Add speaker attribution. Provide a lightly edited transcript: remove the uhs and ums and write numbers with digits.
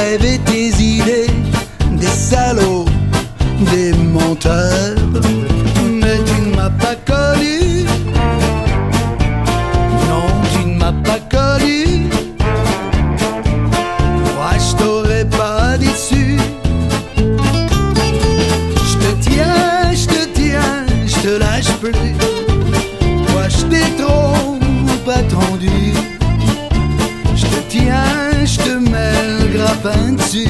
Speaker 1: rêves et tes idées, des salauds, des menteurs. Mais tu ne m'as pas connu, non, tu ne m'as pas connu. Moi je t'aurais pas déçu. Je te tiens, je te lâche plus. Moi je t'ai trop attendu. Je te tiens, je te mets le grappin dessus.